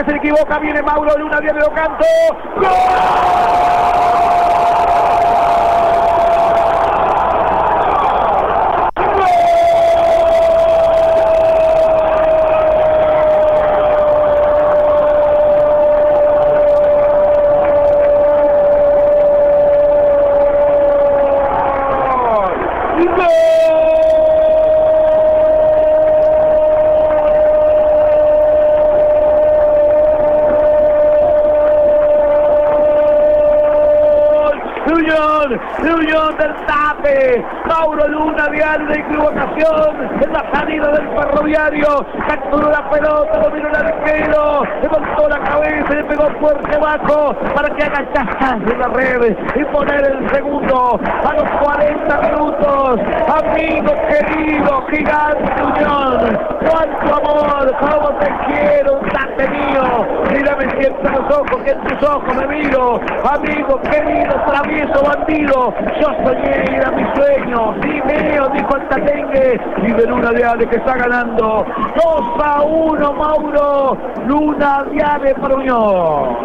que se equivoca, viene Mauro Luna, viene Ocanto. ¡Gol! De Unión del Tape, Mauro Luna, diario de equivocación en la salida del Ferroviario, capturó la pelota, dominó el arquero, levantó la cabeza y le pegó fuerte abajo para que haga chascas en la red y poner el segundo a los 40 minutos. Amigo querido, Gigante Unión, cuánto amor, cómo te quiero, Tape mío, mírame siempre a los ojos, que en tus ojos me miro, amigo querido, travieso bandido. Yo soñé, era mi sueño, sí mío, dijo el Tatengue, y de Luna Viale que está ganando 2-1, Mauro Luna Viale para Unión.